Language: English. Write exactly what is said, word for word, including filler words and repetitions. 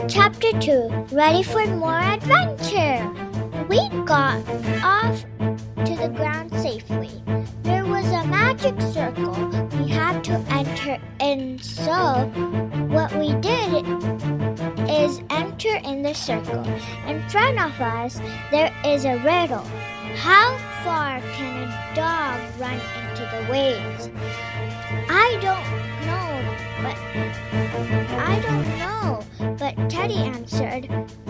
Chapter two. Ready for more adventure! We got off to the ground safely. There was a magic circle we had to enter in, so what we did is enter in the circle. In front of us, there is a riddle. How far can a dog run into the waves? I don't know, but I don't know, but Teddy answered,